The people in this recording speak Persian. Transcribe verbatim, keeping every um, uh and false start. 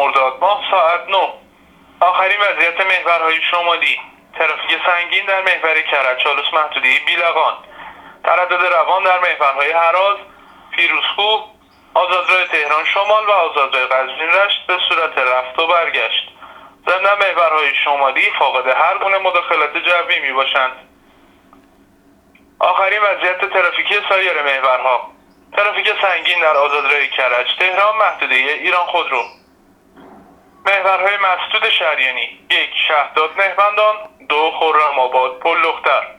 مرداد ماه ساعت نه. آخرین وضعیت محورهای شمالی: ترافیک سنگین در محور کرج چالوس محدوده بیلقان، تردد روان در محورهای هراز، فیروزکوه، آزادراه تهران شمال و آزادراه قزوین رشت به صورت رفت و برگشت. ضمن محورهای شمالی فاقد هر گونه مداخلت جوی می باشند. آخرین وضعیت ترافیکی سایر محورها: ترافیک سنگین در آزادراه کرج تهران محدوده ایران خودرو. محورهای مسدود شریانی: یک شهداد مهمندان، دو خرم‌آباد پل لختر.